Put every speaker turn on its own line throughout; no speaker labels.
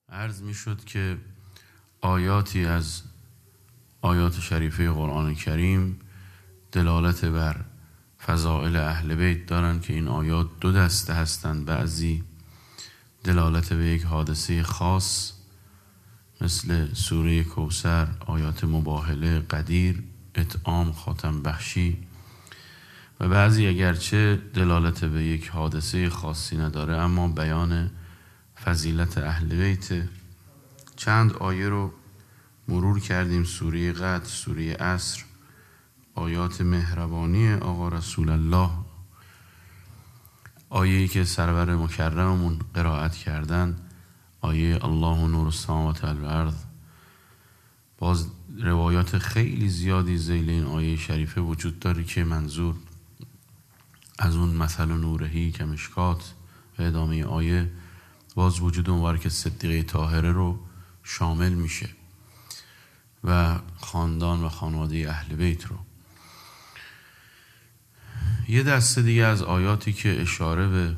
عرض می شد که آیاتی از آیات شریفه قرآن کریم دلالت بر فضائل اهل بیت دارند که این آیات دو دسته هستند. بعضی دلالت به یک حادثه خاص مثل سوره کوثر، آیات مباهله، قدیر، اطعام، خاتم بخشی، و بعضی اگرچه دلالت به یک حادثه خاصی نداره اما بیان فضیلت اهل بیت. چند آیه رو مرور کردیم: سوره قدر، سوره عصر، آیات مهربانی آقا رسول الله، آیه‌ای که سرور مکرممون قرائت کردن، آیه الله نور السماوات والارض. باز روایات خیلی زیادی ذیل این آیه شریفه وجود داره که منظور از اون مثل نورهی که مشکات و ادامه آیه باز وجود مبارک صدیقه طاهره رو شامل میشه و خاندان و خانواده اهل بیت رو. یه دسته دیگه از آیاتی که اشاره به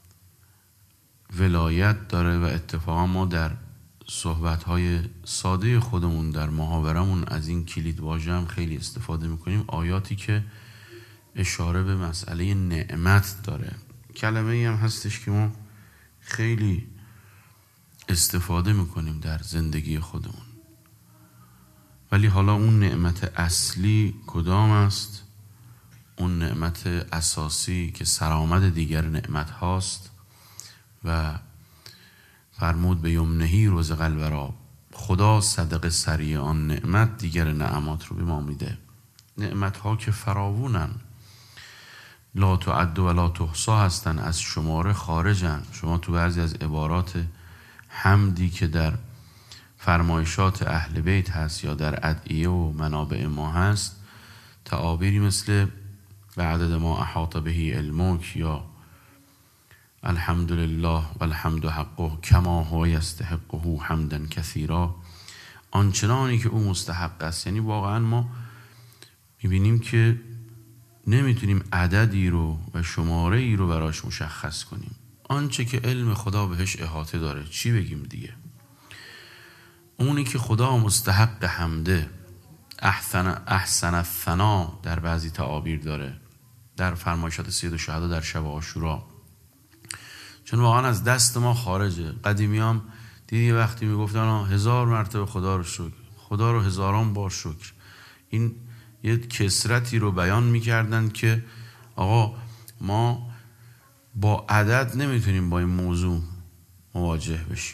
ولایت داره و اتفاقا ما در صحبت‌های ساده خودمون در محاورمون از این کلید واژه هم خیلی استفاده میکنیم. آیاتی که اشاره به مسئله نعمت داره. کلمه ای هم هستش که ما خیلی استفاده میکنیم در زندگی خودمون، ولی حالا اون نعمت اصلی کدام است؟ اون نعمت اساسی که سرآمد دیگر نعمت هاست و فرمود به یمنهی رزق الورا، خدا صدقه سریع آن نعمت دیگر نعمات رو به ما میده. نعمت ها که فراوونن، لا تعد و لا تحصا هستن، از شماره خارجن. شما تو بعضی از عبارات حمدی که در فرمایشات اهل بیت هست یا در ادعیه و منابع ما هست، تعابیری مثل و عدد ما احاط بهی علمک یا الحمدلله و الحمد حقه کما هو یستحقه حمدا کثیرا، آنچنانی که او مستحق است. یعنی واقعا ما میبینیم که نمیتونیم عددی رو و شماره ای رو براش مشخص کنیم. آنچه که علم خدا بهش احاطه داره، چی بگیم دیگه؟ اونی که خدا مستحق حمده، احسن الثنا در بعضی تعابیر داره، در فرمایشات سید الشهدا در شب عاشورا، چون واقعا از دست ما خارجه. قدیمی هم دیدی وقتی میگفتن 1000 مرتبه خدا رو شکر، خدا رو هزاران بار شکر، این یه کثرتی رو بیان میکردن که آقا ما با عدد نمیتونیم با این موضوع مواجه بشیم.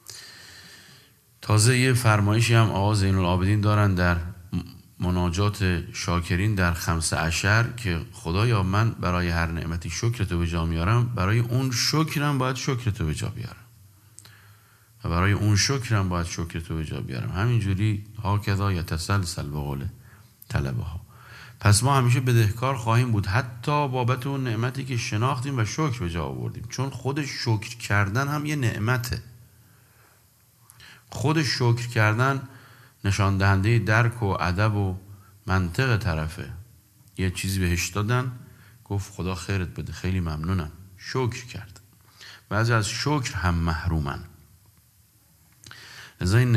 تازه یه فرمایشی هم آقا زین العابدین دارن در مناجات شاکرین در 15 که خدایا من برای هر نعمتی شکرتو به جا میارم، برای اون شکرم باید شکرتو به جا بیارم و برای اون شکرم باید شکرتو به جا بیارم. همینجوری هاکذا یتسلسل به قول طلبه ها. پس ما همیشه بدهکار خواهیم بود، حتی بابت اون نعمتی که شناختیم و شکر به جا آوردیم، چون خود شکر کردن هم یه نعمته. خود شکر کردن نشان دهنده درک و ادب و منطق طرفه. یه چیزی بهش دادن، گفت خدا خیرت بده، خیلی ممنونم، شکر کرد. بعضی از شکر هم محرومن. لذا این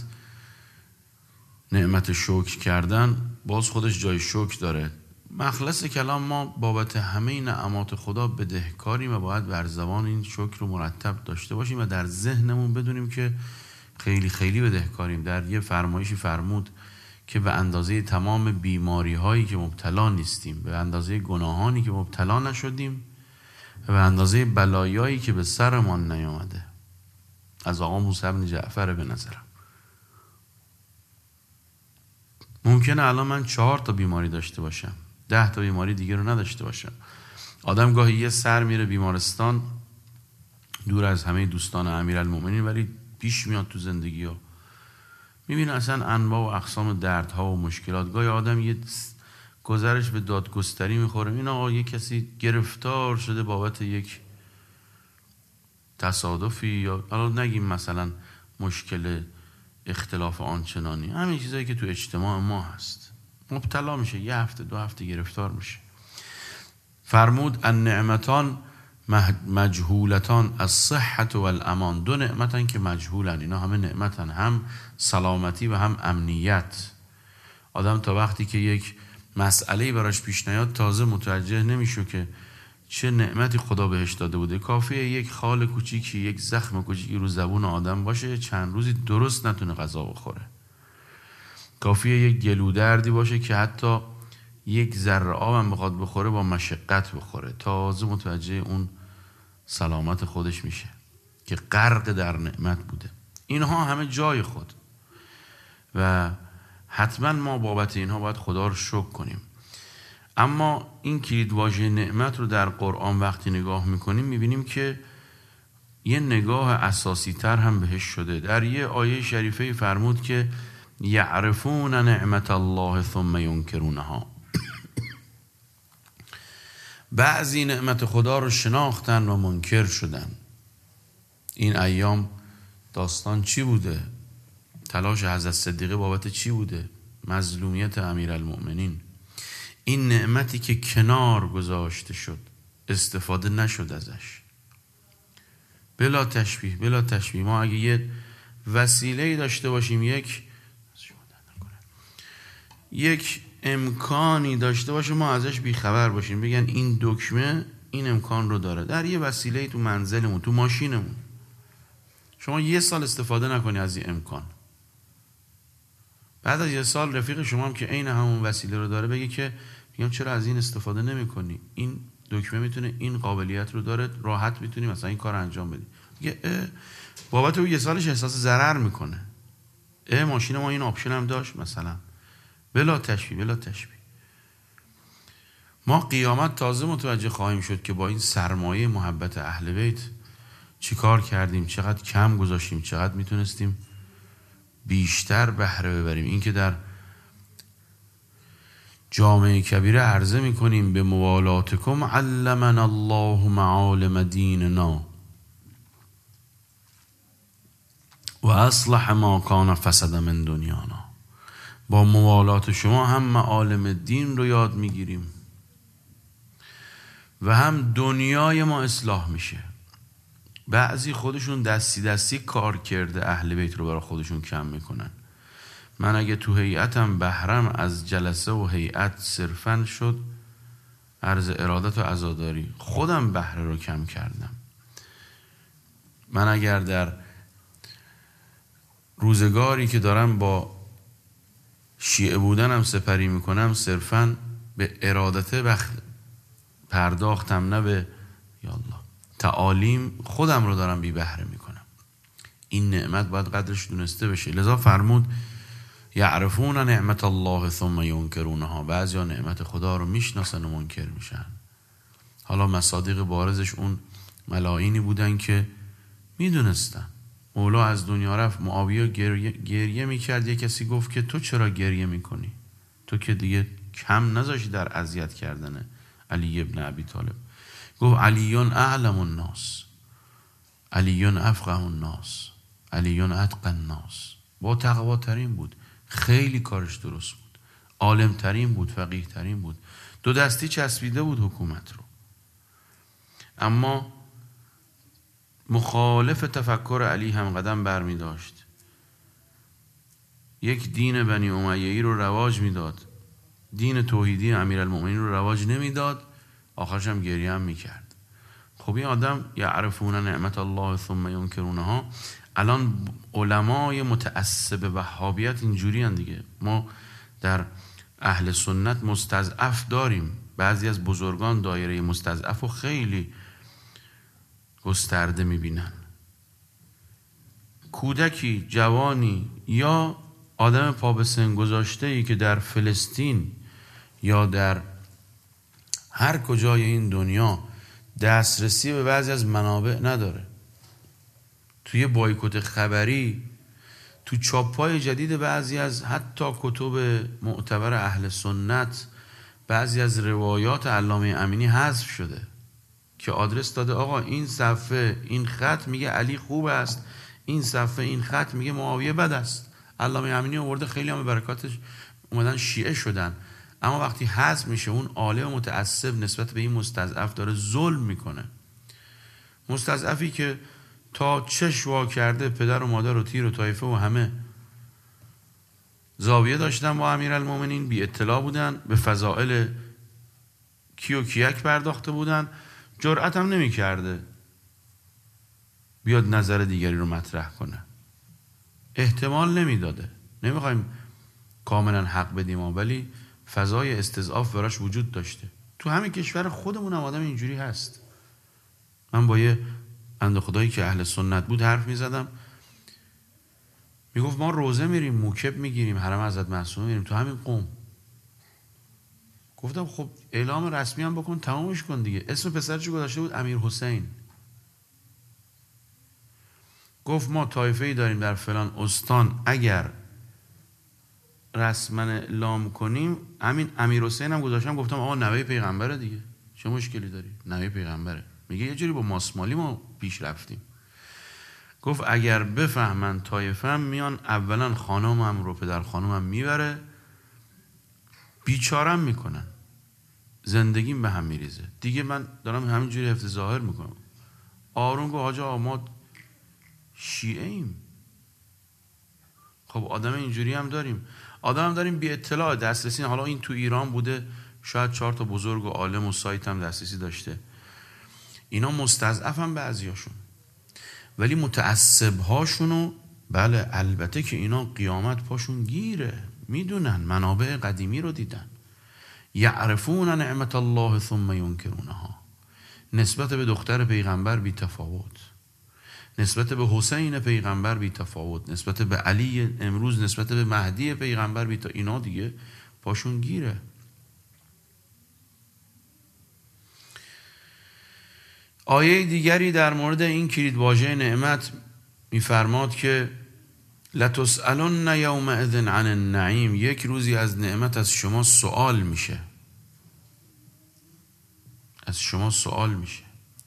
نعمت شکر کردن باز خودش جای شکر داره. مخلص کلام ما بابت همه نعمات خدا بدهکاریم و باید بر زبان این شکر رو مرتب داشته باشیم و در ذهنمون بدونیم که خیلی خیلی بدهکاریم. در یه فرمایشی فرمود که به اندازه تمام بیماری هایی که مبتلا نیستیم، به اندازه گناهانی که مبتلا نشدیم و به اندازه بلایایی که به سرمان نیامده. از آقا موسی بن جعفر به نظرم ممکنه الان من 4 تا بیماری داشته باشم، 10 تا بیماری دیگه رو نداشته باشم. آدم گاهی یه سر میره بیمارستان دور از همه دوستان امیرالمومنین، ولی پیش میاد تو زندگی ها میبینه اصلا انواع و اقسام دردها و مشکلات. گاهی آدم یه گذرش به دادگستری میخوره، این آقا یه کسی گرفتار شده بابت یک تصادفی، یا الان نگیم مثلا مشکل اختلاف آنچنانی، همین چیزایی که تو اجتماع ما هست، مبتلا میشه، 1 هفته 2 هفته گرفتار میشه. فرمود النعمتان مجهولتان الصحت و الامان. دو نعمتن که مجهولن، اینا همه نعمتن، هم سلامتی و هم امنیت. آدم تا وقتی که یک مسئله براش پیش نیاد تازه متوجه نمیشه که چه نعمتی خدا بهش داده بوده. کافیه یک خال کوچیکی، یک زخم کوچیکی رو زبون آدم باشه، چند روزی درست نتونه غذا بخوره. کافیه یک گلودردی باشه که حتی یک ذره آبم بخواد بخوره با مشقت بخوره، تازه متوجه اون سلامت خودش میشه که غرق در نعمت بوده. اینها همه جای خود و حتما ما بابت اینها باید خدا رو شکر کنیم. اما این کلید واژه نعمت رو در قرآن وقتی نگاه میکنیم میبینیم که یه نگاه اساسی تر هم بهش شده. در یه آیه شریفه فرمود که یعرفون نعمت الله ثم ینکرونها. بعضی نعمت خدا رو شناختن و منکر شدن. این ایام داستان چی بوده؟ تلاش حضرت صدیقه بابت چی بوده؟ مظلومیت امیرالمؤمنین. این نعمتی که کنار گذاشته شد، استفاده نشد ازش. بلا تشبیه ما اگه یه وسیله داشته باشیم، یک امکانی داشته باشه، ما ازش بیخبر باشیم، بگن این دکمه این امکان رو داره، در یه وسیله تو منزلمون، تو ماشینمون، شما 1 سال استفاده نکنی از این امکان، بعد از 1 سال رفیق شما هم که عین همون وسیله رو داره بگه که میگم چرا از این استفاده نمی کنی؟ این دکمه میتونه این قابلیت رو داره، راحت میتونی مثلا این کار انجام بدی. میگه بابت اون 1 سالش احساس ضرر میکنه. ماشین ما این آپشن هم داشت مثلا. بلا تشبیه. ما قیامت تازه متوجه خواهیم شد که با این سرمایه محبت اهل بیت چی کار کردیم، چقدر کم گذاشتیم، چقدر میتونستیم بیشتر بهره ببریم. این که در جامعه کبیره عرضه میکنیم به موالاتکم علمنا الله معالم دیننا و اصلح ما کان فسد من دنیانا. با موالات شما هم معالم دین رو یاد میگیریم و هم دنیای ما اصلاح میشه. بعضی خودشون دستی کار کرده اهل بیت رو برای خودشون کم میکنن. من اگه تو هیئتم بهرم از جلسه و هیئت صرفاً شد عرض ارادت و عزاداری، خودم بهره رو کم کردم. من اگر در روزگاری که دارم با شیعه بودنم سپری میکنم صرفاً به ارادت پرداختم، نه به یا الله تعالیم، خودم رو دارم بی بهره میکنم. این نعمت باید قدرش دونسته بشه. لذا فرمود یعرفون نعمت الله ثم ینکرونها. بعضیا نعمت خدا رو میشناسن و منکر میشن. حالا مصادیق بارزش اون ملائینی بودن که میدونستن. مولا از دنیا رفت، معاویه گریه میکرد. یه کسی گفت که تو چرا گریه میکنی؟ تو که دیگه کم نذاشی در اذیت کردن علی ابن ابی طالب. گفت علیون اعلم الناس، علیون افقه الناس، علیون اتقى الناس. با تقوا ترین بود، خیلی کارش درست بود، عالم ترین بود، فقیه ترین بود، 2 دستی چسبیده بود حکومت رو. اما مخالف تفکر علی هم قدم بر می داشت. یک دین بنی امیه‌ای رو رواج میداد، دین توحیدی امیرالمؤمنین رو رواج نمیداد، آخرش هم گریه هم میکرد. خب این آدم یعرفون نعمت الله ثم ینکرونها. الان علمای متعصب وهابیت اینجوری هن دیگه. ما در اهل سنت مستضعف داریم، بعضی از بزرگان دایره مستضعف رو خیلی گسترده میبینن. کودکی، جوانی یا آدم پا به سن گذاشته‌ای که در فلسطین یا در هر کجای این دنیا دسترسی به بعضی از منابع نداره، توی بایکوت خبری، تو چاپ‌های جدید بعضی از حتی کتب معتبر اهل سنت، بعضی از روایات علامه امینی حذف شده که آدرس داده آقا این صفحه این خط میگه علی خوب است، این صفحه این خط میگه معاویه بد است. علامه امینی آورده، خیلی هم برکاتش اومدن شیعه شدن. اما وقتی حذف میشه، اون عالم متعصب نسبت به این مستضعف داره ظلم میکنه. مستضعفی که تا چش وا کرده پدر و مادر و تیر و طایفه و همه زاویه داشتن با امیرالمومنین، بی اطلاع بودن، به فضائل کیو کیک پرداخته بودن، جرأت هم نمی کرده بیاد نظر دیگری رو مطرح کنه، احتمال نمیداده. نمیخوایم کاملا حق بدیم ولی فضای استضعاف براش وجود داشته. تو همین کشور خودمون هم آدم اینجوری هست. من با یه بنده خدایی که اهل سنت بود حرف میزدم، میگفت ما روزه میریم، موکب میگیریم، حرم حضرت معصومه میریم تو همین قوم. گفتم خب اعلام رسمی هم بکن، تمامش کن دیگه. اسم پسرش گذاشته بود امیر حسین. گفت ما طایفه‌ای داریم در فلان استان، اگر رسما اعلام کنیم، همین امیر حسین هم گذاشتم، گفتم آقا نوه پیغمبره دیگه، چه مشکلی داری؟ نوه پیغمبره. میگه یه جوری با ماسمالی ما پیش رفتیم. گفت اگر بفهمن طایفه هم میان، اولا خانومم رو پدر خانومم میبره، بیچارم میکنن، زندگیم به هم میریزه دیگه. من دارم همینجوری حفظ ظاهر میکنم. آروم گفت حاجا ما شیعه ایم. خب آدم اینجوری هم داریم، آدم هم داریم بی اطلاع دسترسی. حالا این تو ایران بوده، شاید 4 تا بزرگ و عالم و سایت هم دسترسی داشته. اینا مستضعف هم بعضیاشون، ولی متعصب هاشونو بله البته که اینا قیامت پاشون گیره، میدونن، منابع قدیمی رو دیدن. یعرفون نعمت الله ثم ینکرونها. نسبت به دختر پیغمبر بی تفاوت، نسبت به حسین پیغمبر بی تفاوت، نسبت به علی امروز، نسبت به مهدی پیغمبر بی تفاوت. اینا دیگه پاشون گیره. آیه دیگری در مورد این کلیدواژه نعمت میفرماد که لتسألن یومئذ عن النعیم. یک روزی از نعمت از شما سوال میشه، از شما سوال میشه.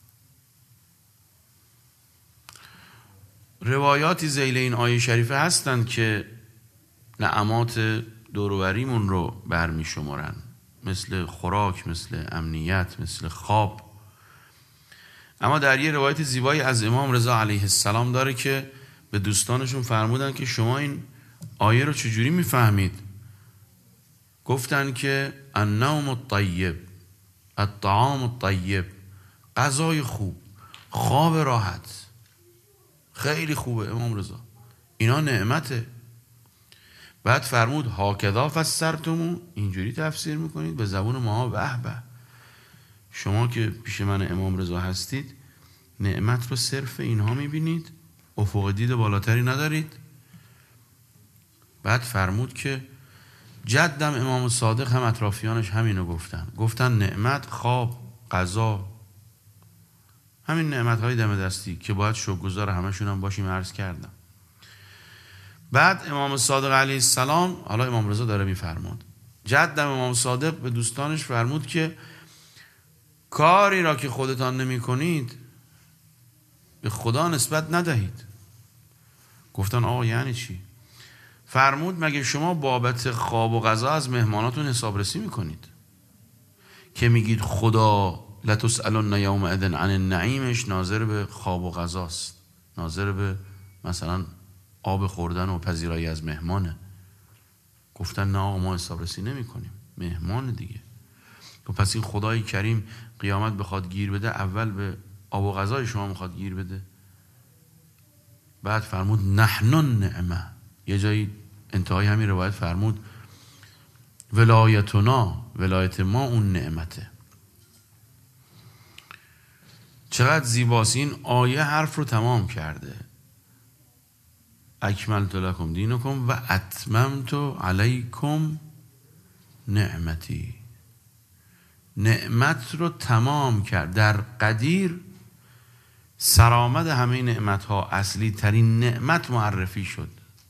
روایاتی ذیل این آیه شریفه هستند که نعمات دوروبریمون رو برمی شمارن، مثل خوراک، مثل امنیت، مثل خواب. اما در یه روایت زیبایی از امام رضا علیه السلام داره که به دوستانشون فرمودن که شما این آیه رو چجوری میفهمید؟ گفتن که النوم الطیب، الطعام الطیب، غذای خوب، خواب راحت، خیلی خوبه امام رضا، اینا نعمته. بعد فرمود هاکذا فسرتمو، اینجوری تفسیر میکنید به زبون ما. به به، شما که پیش من امام رضا هستید نعمت رو صرف اینها میبینید، افق دید بالاتری ندارید. بعد فرمود که جدم امام صادق هم اطرافیانش همینو گفتن نعمت خواب، غذا، همین نعمت های دم دستی که باید شکرگزار همشون هم باشیم عرض کردم. بعد امام صادق علیه السلام، حالا امام رضا داره میفرماد، جدم امام صادق به دوستانش فرمود که کاری را که خودتان نمی کنید به خدا نسبت ندهید. گفتن آقا یعنی چی؟ فرمود مگه شما بابت خواب و غذا از مهماناتون حسابرسی میکنید که میگید خدا لتسألن یومئذ عن النعیمش ناظر به خواب و غذاست، ناظر به مثلا آب خوردن و پذیرایی از مهمانه. گفتن نه آقا ما حسابرسی نمی کنیم، مهمان دیگه. پس این خدای کریم قیامت بخواد گیر بده، اول به آب و غذای شما میخواد گیر بده. بعد فرمود نحن النعمه. یه جایی انتهای همین روایت فرمود ولایتنا، ولایت ما اون نعمته. چقدر زیباست این آیه، حرف رو تمام کرده. اکملت لکم دینکم و اتممت علیکم نعمتی. نعمت رو تمام کرد. در قدیر سرآمد همه نعمت ها اصلی ترین نعمت معرفی شد.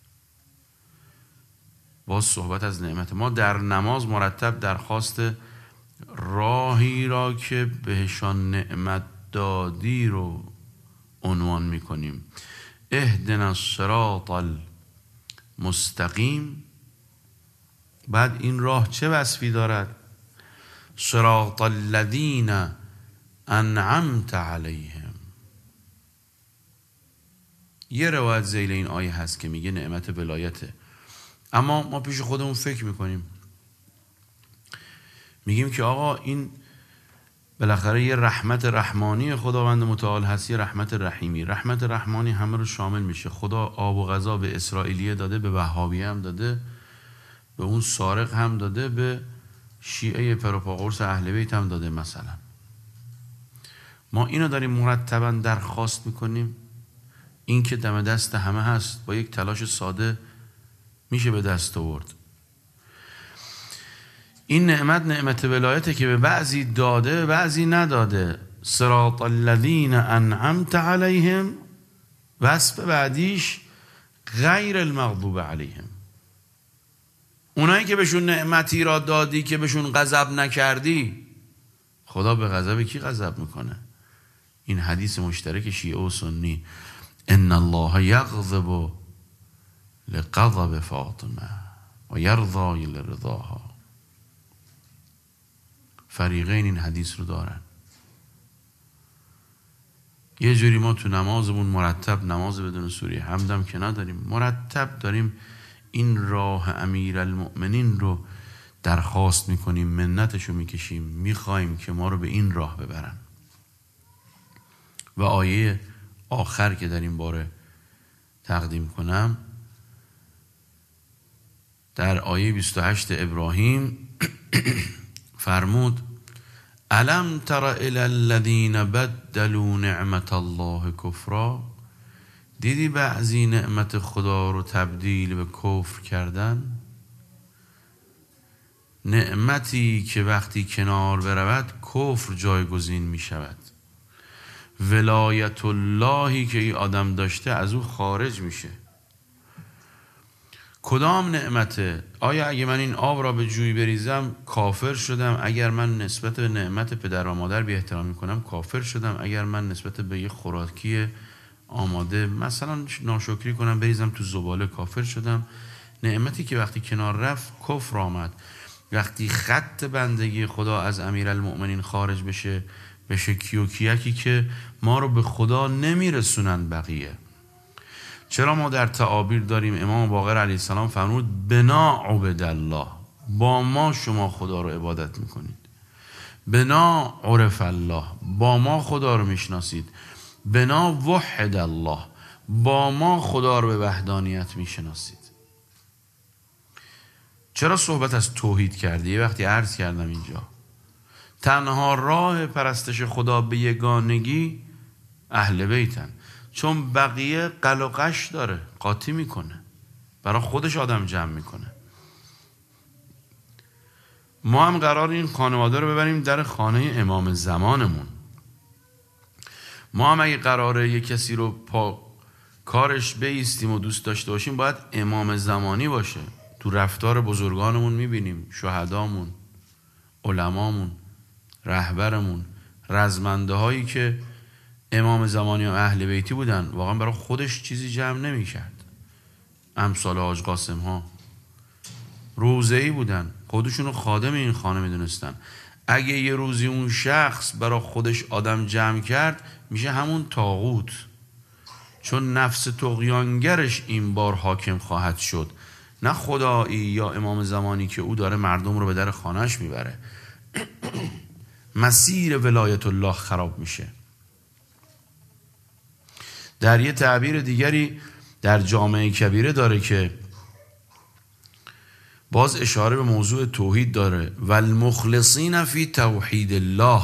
باز صحبت از نعمت. ما در نماز مرتب درخواست راهی را که بهشان نعمت دادی رو عنوان میکنیم. اهدنا الصراط المستقیم. بعد این راه چه وصفی دارد؟ صراط الذین انعمت علیهم. یه روایت ذیل این آیه هست که میگه نعمت ولایته، اما ما پیش خودمون فکر میکنیم، میگیم که آقا این بالاخره یه رحمت رحمانی خداوند متعال هست، یه رحمت رحیمی. رحمت رحمانی همه رو شامل میشه. خدا آب و غذا به اسرائیلیه داده، به وهابیه هم داده، به اون سارق هم داده، به شیعه پروپاگورس اهل بیت هم داده. مثلا ما اینو داریم مرتبا درخواست میکنیم. این که دم دست همه هست، با یک تلاش ساده میشه به دست آورد. این نعمت ولایته که به بعضی داده به بعضی نداده. صراط الذین انعمت علیهم، وصف بعدیش غیر المغضوب علیهم، اونایی که بهشون نعمتی را دادی که بهشون غضب نکردی. خدا به غضب کی غضب میکنه؟ این حدیث مشترک شیعه و سنی، ان الله یغضب لغضب فاطمه و یرضی لرضاها. فریقین این حدیث رو دارن. یه جوری ما تو نمازمون مرتب، نماز بدون سوره حمدم که نداریم، مرتب داریم این راه امیرالمؤمنین رو درخواست میکنیم، منتشو میکشیم، میخوایم که ما رو به این راه ببرن. و آیه آخر که در این باره تقدیم کنم، در آیه 28 ابراهیم فرمود الم تر الی الذین بدلوا نعمت الله کفرا، دیدی بعضی نعمت خدا رو تبدیل به کفر کردن؟ نعمتی که وقتی کنار برود کفر جایگزین می شود. ولایت اللهی که این آدم داشته از او خارج میشه. کدام نعمته؟ آیا اگه من این آب را به جوی بریزم کافر شدم؟ اگر من نسبت به نعمت پدر و مادر بی احترامی کنم کافر شدم؟ اگر من نسبت به یه خوراکی آماده مثلا ناشکری کنم بریزم تو زباله کافر شدم؟ نعمتی که وقتی کنار رفت کفر آمد. وقتی خط بندگی خدا از امیرالمؤمنین خارج بشه کیو کیکی که ما رو به خدا نمیرسونن بقیه. چرا ما در تعابیر داریم امام باقر علیه السلام فرمود بنا عبد الله، با ما شما خدا رو عبادت میکنید. بنا عرف الله، با ما خدا رو میشناسید. بنا وحد الله، با ما خدا رو به وحدانیت میشناسید. چرا صحبت از توحید کردی؟ یه وقتی عرض کردم اینجا تنها راه پرستش خدا به یگانگی اهل بیتن، چون بقیه قل و قش داره، قاطی میکنه، برای خودش آدم جمع میکنه. ما هم قرار این خانواده رو ببریم در خانه امام زمانمون. ما هم اگه قراره یک کسی رو پا کارش بیستیم و دوست داشته باشیم باید امام زمانی باشه. تو رفتار بزرگانمون میبینیم، شهدامون، علمامون، رهبرمون، رزمنده هایی که امام زمانی و اهل بیتی بودن، واقعا برای خودش چیزی جمع نمی کرد. امثال حاج قاسم ها روزه‌ای بودن، خودشونو خادم این خانه می دونستن. اگه یه روزی اون شخص برای خودش آدم جمع کرد میشه همون طاغوت، چون نفس طغیانگرش این بار حاکم خواهد شد، نه خدایی یا امام زمانی که او داره مردم رو به در خانهش میبره. مسیر ولایت الله خراب میشه. در یه تعبیر دیگری در جامعه کبیره داره که باز اشاره به موضوع توحید داره، والمخلصین فی توحید الله.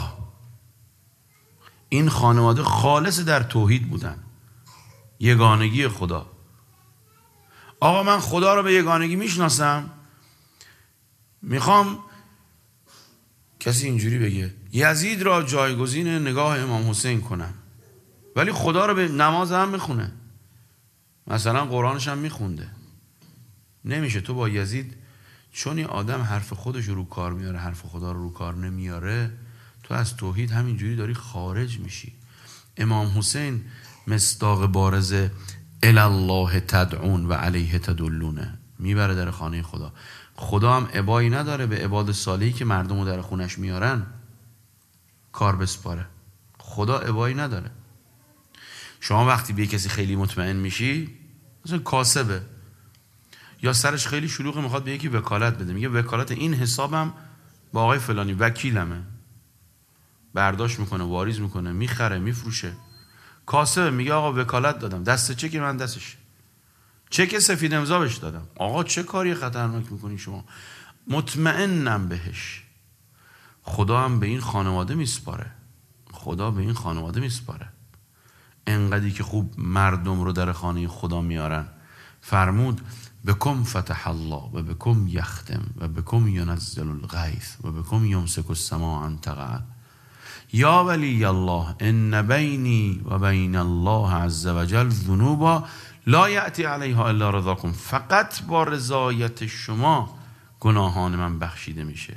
این خانواده خالص در توحید بودن، یگانگی خدا. آقا من خدا رو به یگانگی میشناسم، میخوام کسی اینجوری بگه یزید را جایگزین نگاه امام حسین کنم، ولی خدا رو به نماز هم میخونه، مثلا قرآنش هم میخونده. نمیشه. تو با یزید، چون این آدم حرف خودش رو کار میاره، حرف خدا رو کار نمیاره، تو از توحید همینجوری داری خارج میشی. امام حسین مصداق بارز الله تدعون و علیه تدلونه، میبره در خانه خدا. خدا هم ابایی نداره به عباد صالحی که مردم رو در خونش میارن کار بسپاره. خدا ابایی نداره. شما وقتی به کسی خیلی مطمئن میشی، مثلا کاسبه یا سرش خیلی شلوغه میخواد به یکی وکالت بده، میگه وکالت این حسابم با آقای فلانی وکیلمه، برداشت میکنه، واریز میکنه، میخره، میفروشه. کاسبه میگه آقا وکالت دادم، دست چک من دستش، چک سفید امضا بهش دادم. آقا چه کاری خطرناک میکنی شما؟ مطمئنم بهش. خدا هم به این خانواده میسپاره، خدا به این خانواده میسپاره. انقدری که خوب مردم رو در خانه خدا میارن. فرمود بکم فتح الله و بکم یختم و بکم ینزل الغیث و بکم یمسک السماء ان تقع یا ولی الله ان بینی و بین الله عز وجل ذنوبا لا یأتی علیها الا رضاکم. فقط با رضایت شما گناهان من بخشیده میشه.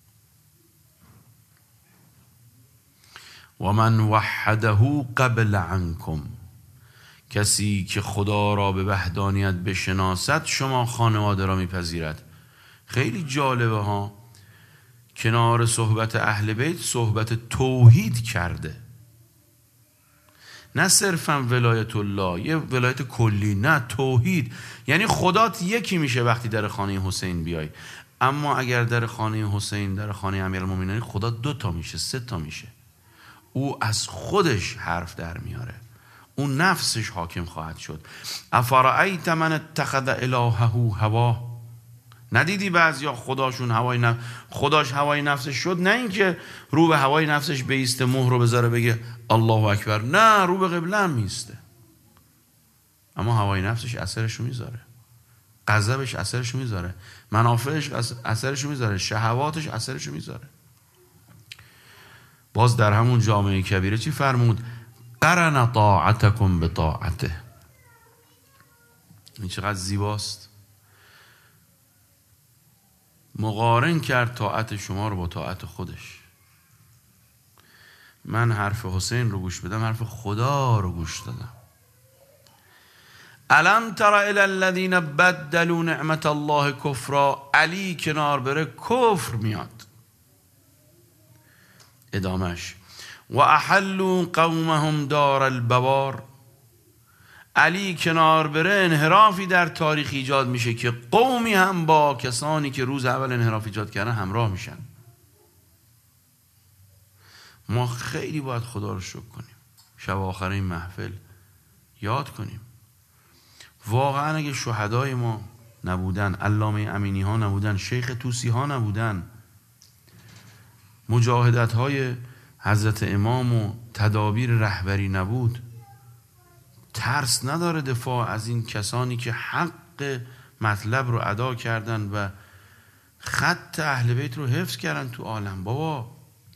و من وحده قبل عنکم، کسی که خدا را به وحدانیت بشناسد شما خانواده را میپذیرد. خیلی جالبه ها، کنار صحبت اهل بیت صحبت توحید کرده، نه صرفا ولایت الله، یه ولایت کلی، نه توحید. یعنی خدات یکی میشه وقتی در خانه حسین بیای، اما اگر در خانه حسین، در خانه امیرالمومنین، خدا 2 تا میشه، 3 تا میشه. او از خودش حرف در میاره، اون نفسش حاکم خواهد شد. افرأیت من اتخذ الهه هواه، ندیدی بعضیا خداش هوای نفسش شد؟ نه اینکه رو به هوای نفسش بیسته، مهر رو بذاره بگه الله اکبر، نه، رو به قبله هم میسته، اما هوای نفسش اثرش رو میذاره، غضبش اثرش رو میذاره، منافعش اثرش رو میذاره، شهواتش اثرش رو میذاره. باز در همون جامعه کبیره چی فرمود؟ قرن طاعتکم به طاعته. این چقدر زیباست. مقارن کرد طاعت شما رو با طاعت خودش. من حرف حسین رو گوش بدم، حرف خدا رو گوش دادم. الم تر الی الذین بدلوا نعمت الله کفرا. علی کنار بره کفر میاد. ادامش و احلوا قومهم دار البوار. علی کنار بره انحرافی در تاریخ ایجاد میشه که قومی هم با کسانی که روز اول انحراف ایجاد کردن همراه میشن. ما خیلی باید خدا رو شکر کنیم، شب آخر این محفل یاد کنیم. واقعا اگه شهدای ما نبودن، علامه امینی ها نبودن، شیخ طوسی ها نبودن، مجاهدت های حضرت امام و تدابیر رهبری نبود، ترس نداره دفاع از این کسانی که حق مطلب رو ادا کردن و خط اهل بیت رو حفظ کردن تو عالم. بابا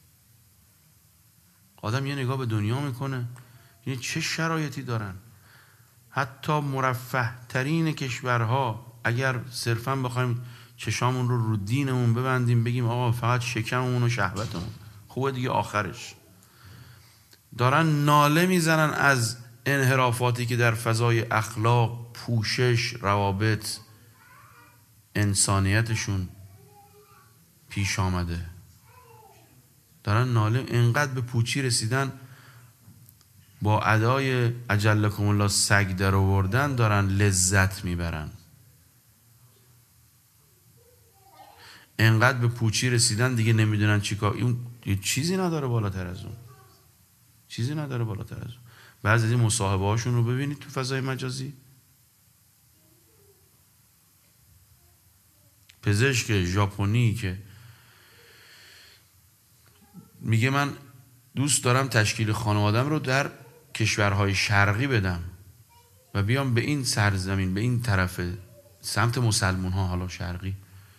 آدم یه نگاه به دنیا میکنه، یعنی چه شرایطی دارن. حتی مرفه ترین کشورها اگر صرفا بخوایم چشامون رو دینمون ببندیم، بگیم آقا فقط شکممون و شهوتمون خوبه دیگه، آخرش دارن ناله میزنن از انحرافاتی که در فضای اخلاق، پوشش، روابط، انسانیتشون پیش آمده. دارن ناله، اینقدر به پوچی رسیدن، با ادای اجلکم الله سگ در آوردن دارن لذت میبرن. اینقدر به پوچی رسیدن دیگه نمیدونن چیکار. اون چیزی نداره بالاتر از اون، چیزی نداره بالاتر از اون. بعضی از این مصاحبه هاشون رو ببینید تو فضای مجازی، پزشک ژاپنی که میگه من دوست دارم تشکیل خانوادم رو در کشورهای شرقی بدم و بیام به این سرزمین، به این طرف سمت مسلمون ها، حالا شرقی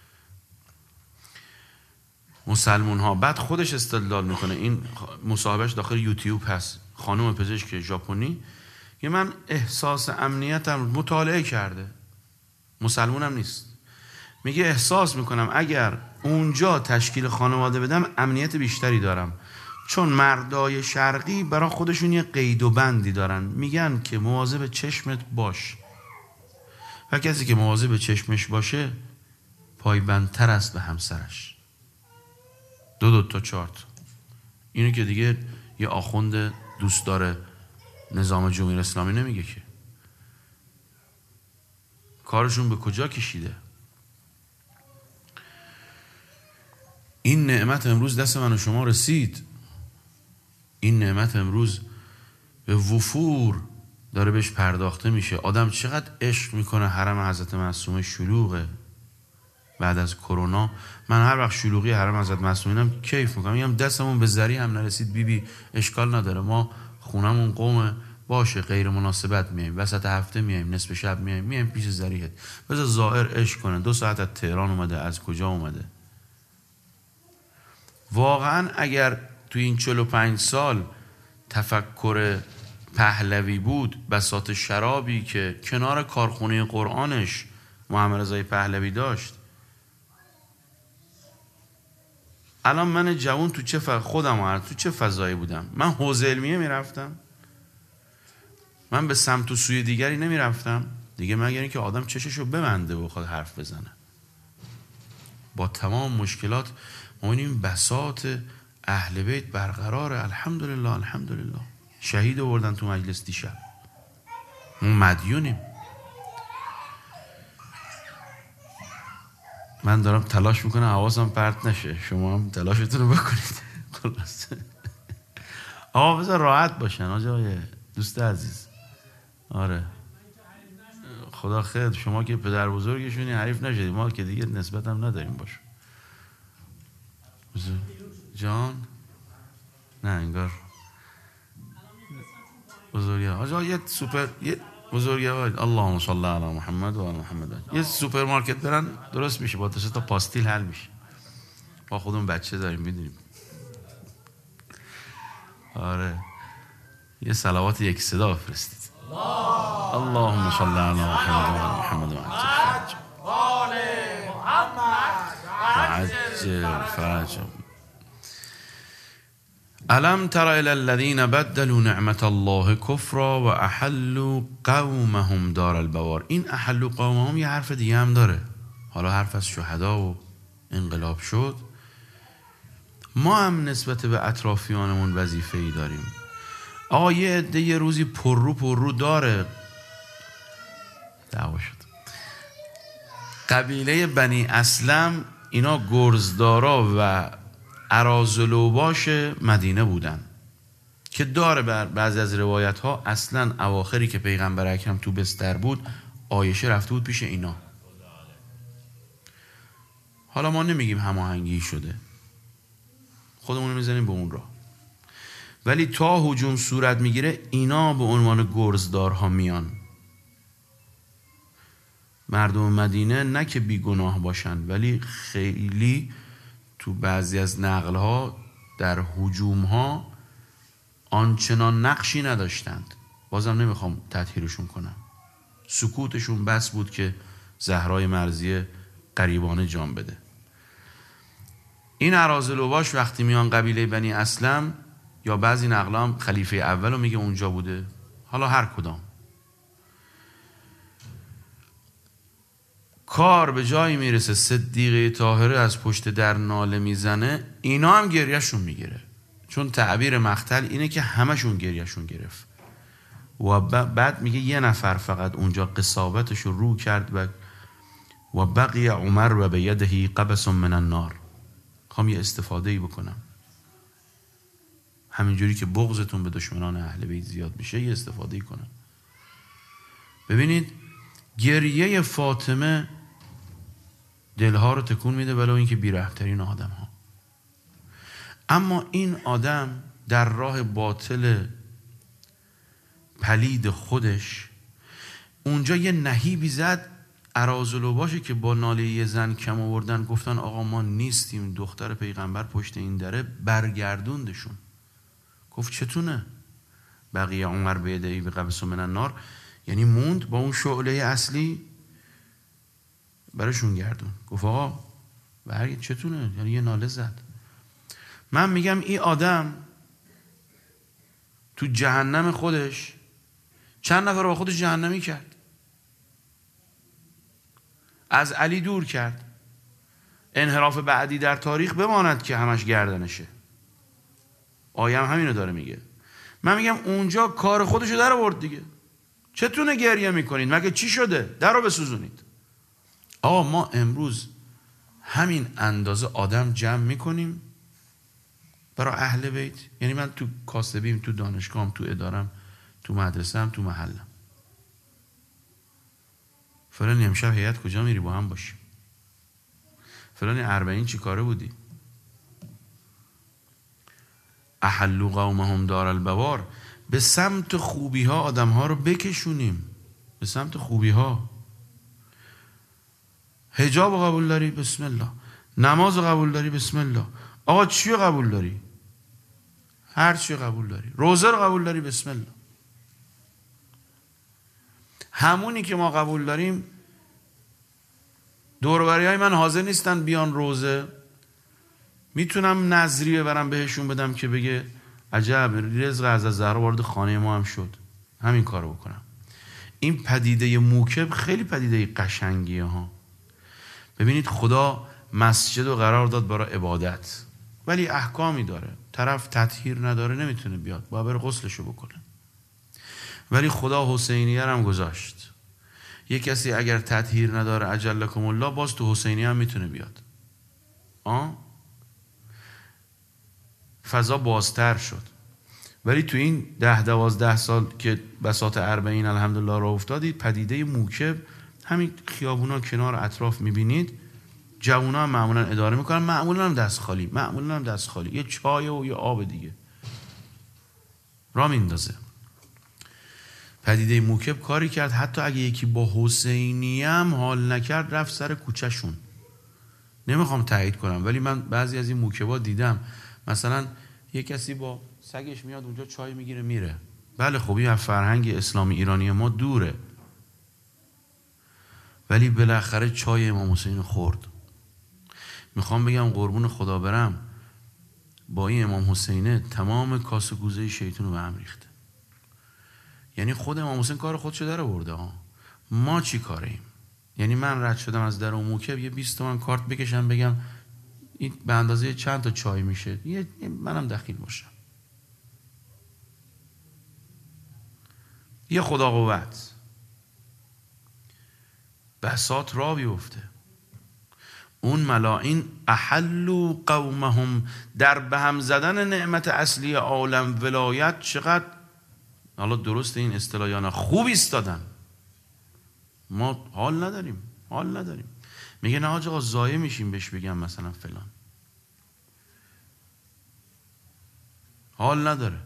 مسلمون ها. بعد خودش استدلال میکنه، این مصاحبهش داخل یوتیوب هست، خانم پزشک ژاپنی که من احساس امنیتم، مطالعه کرده، مسلمونم نیست، میگه احساس میکنم اگر اونجا تشکیل خانواده بدم امنیت بیشتری دارم، چون مردای شرقی برای خودشون یه قید و بندی دارن، میگن که مواظب چشمت باش و کسی که مواظب چشمش باشه پایبندتر است به همسرش. 2 تا 4 تا. اینو که دیگه یه آخوند دوست داره نظام جمهوری اسلامی نمیگه که. کارشون به کجا کشیده؟ این نعمت امروز دست من و شما رسید. این نعمت امروز به وفور داره بهش پرداخته میشه. آدم چقدر عشق میکنه حرم حضرت معصومه شلوغه. بعد از کرونا من هر وقت شلوغی حرم حضرت معصومینم کیف میکنم، میگم دستمون به زری هم نرسید بی اشکال نداره، ما خونمون قومه، باشه غیر مناسبت میایم، وسط هفته میایم، نصف شب میایم پیش زریحت، بذار زائر عشق کنه. 2 ساعت از تهران اومده، از کجا اومده؟ واقعا اگر تو این 45 سال تفکر پهلوی بود، بساط شرابی که کنار کارخونه قرآنش محمد رضای پهلوی داشت، الان من جوان تو چه خودم تو چه فضایی بودم؟ من حوزه علمیه میرفتم، من به سمت و سوی دیگری نمیرفتم دیگه، مگر اینکه آدم چششو ببنده و بخواد حرف بزنه. با تمام مشکلات ما این بساط اهل بیت برقراره. الحمدلله الحمدلله. شهید آوردن تو مجلس دیشب، ما مدیونیم. من دارم تلاش میکنم حواسم پرت نشه، شما هم تلاشتون رو بکنید. خلاصه آقا بذار راحت باشن آقای دوست عزیز. آره خدا خیر، شما که پدر بزرگشونی حریف نشدید، ما که دیگه نسبت هم نداریم باشه. جان نه انگار بزرگه آجا یه سوپر یه بزرگه اللهم صل علی محمد و علی محمد. یه سوپرمارکت برن درست میشه، با 2 تا پاستیل حل میشه. با خودمون بچه داریم میدونیم. آره یه صلوات یک صدا بفرستید. اللهم صل علی محمد و علی محمد و عجل فرج. الم تر الی الذین بدلوا نعمت الله کفرا و احلوا قومهم دار البوار. این احلوا قومهم یه حرف دیگه هم داره. حالا حرف از شهدا و انقلاب شد، ما هم نسبت به اطرافیانمون وظیفه‌ای داریم. آقا یه عده یه روزی پررو داره دعوا شد. قبیله بنی اسلم اینا گرزدارا و اراذلوباش مدینه بودن که داره بر بعضی از روایت ها اصلا اواخری که پیغمبر اکرم تو بستر بود، عایشه رفته بود پیش اینا. حالا ما نمیگیم هماهنگی شده، خودمون میزنیم به اون راه، ولی تا هجوم صورت میگیره اینا به عنوان گرزدارها میان. مردم مدینه نه که بیگناه باشن، ولی خیلی تو بعضی از نقلها در هجومها آنچنان نقشی نداشتند. بازم نمیخوام تطهیرشون کنم، سکوتشون بس بود که زهرای مرضیه قریبانه جان بده. این اراذلوباش وقتی میان قبیله بنی اسلم، یا بعضی نقلا هم خلیفه اولو میگه اونجا بوده، حالا هر کدام، کار به جایی میرسه صدیقه طاهره از پشت در ناله میزنه، اینا هم گریهشون میگیره، چون تعبیر مقتل اینه که همشون گریهشون گرفت. و بعد میگه یه نفر فقط اونجا قصاوتش رو کرد و بقی عمر و به یده قبس من النار. خوام یه استفاده بکنم، همینجوری که بغضتون به دشمنان اهل بیت زیاد میشه یه استفاده کنم. ببینید گریه فاطمه دلها رو تکون میده، ولو اینکه بی‌رحم‌ترین آدم ها. اما این آدم در راه باطل پلید خودش اونجا یه نهیبی زد. اراذلوباشه که با ناله یه زن کم آوردن، گفتن آقا ما نیستیم، دختر پیغمبر پشت این دره، برگردوندشون. گفت چتونه؟ بقیه عمر بیدهی به قبس من النار، یعنی موند با اون شعله اصلی براشون گردون. گفت آقا برگرد چتونه؟ یعنی یه ناله زد. من میگم این آدم تو جهنم خودش چند نفر با خودش جهنمی کرد، از علی دور کرد. انحراف بعدی در تاریخ بماند که همش گردنشه. آیه هم همینو داره میگه. من میگم اونجا کار خودشو در آورد دیگه. چتونه گریه میکنید؟ مگه چی شده؟ در رو بسوزونید. آقا ما امروز همین اندازه آدم جمع میکنیم برای اهل بیت. یعنی من تو کاسبیم، تو دانشگاهم، تو ادارم، تو مدرسه‌ام، تو محلم، فلان امشب هیئت کجا میری با هم باشیم، فلان اربعین چی کاره بودی، احلوا قومهم دار البوار. به سمت خوبی ها آدم ها رو بکشونیم، به سمت خوبی ها. حجاب رو قبول داری؟ بسم الله. نماز رو قبول داری؟ بسم الله. آقا چی رو قبول داری؟ هر چی قبول داری. روزه رو قبول داری؟ بسم الله. همونی که ما قبول داریم، دور و بریای من حاضر نیستن بیان روزه، میتونم نظریه برم بهشون بدم که بگه عجب رزق از زهرا وارد خانه ما هم شد، همین کارو بکنم. این پدیده موکب خیلی پدیده قشنگیه ها. ببینید خدا مسجد رو قرار داد برای عبادت، ولی احکامی داره. طرف تطهیر نداره نمیتونه بیاد، باید بره غسلشو بکنه. ولی خدا حسینیه هم گذاشت. یک کسی اگر تطهیر نداره اجلکم الله، باز تو حسینیه هم میتونه بیاد. فضا بازتر شد. ولی تو این 10-12 سال که بساط اربعین الحمدلله را افتادید، پدیده موکب همین خیابونا کنار اطراف میبینید، جوونا هم معمولا اداره میکنن، معمولا هم دست خالی، یه چای و یه آب دیگه را میندازه. پدیده موکب کاری کرد حتی اگه یکی با حسینی هم حال نکرد رفت سر کوچهشون. نمیخوام تایید کنم، ولی من بعضی از این موکبا دیدم، مثلا یه کسی با سگش میاد اونجا چای میگیره میره. بله خب این فرهنگ اسلامی ایرانی ما دوره، ولی بالاخره چای امام حسین خورد. میخوام بگم قربون خدا برم، با این امام حسینه تمام کاسه کوزه شیطون رو به هم ریخته. یعنی خود امام حسین کار خودشو در آورده ها. ما چی کاریم؟ یعنی من رد شدم از در اون موکب یه 20 تومن کارت بکشم بگم این به اندازه چند تا چای میشه، منم دخیل باشم. یه خدا قوت بساط را بیفته. اون ملاعین احلوا قومهم، در به هم زدن نعمت اصلی عالم ولایت چقدر، حالا درست این اصطلاحیان خوب ایستادن. ما حال نداریم. میگه نه آقا ضایع میشیم بهش بگم مثلا فلان، حال نداره.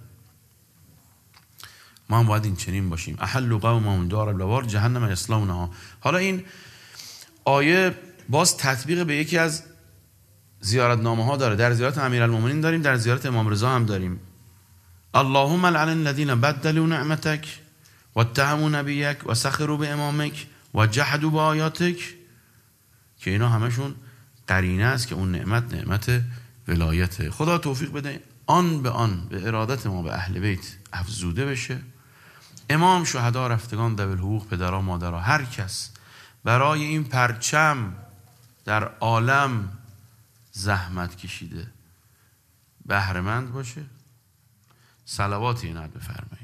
ما هم باید این چنین باشیم. احلوا قومهم دار البوار جهنم یصلونها. حالا این آیه باز تطبیق به یکی از زیارتنامه ها داره. در زیارت امیرالمومنین داریم، در زیارت امام رضا هم داریم. اللهم لعن الذين بدلوا نعمتك واتهموا نبيك وسخروا بامامك وجحدوا بآياتك، که اینا همشون قرینه است که اون نعمت ولایت. خدا توفیق بده آن به آن به ارادت ما به اهل بیت افزوده بشه. امام، شهدا، رفتگان، ذوی الحقوق، پدرها، مادرها، هر کس برای این پرچم در عالم زحمت کشیده بهره‌مند باشه. صلوات اینت بفرمایید.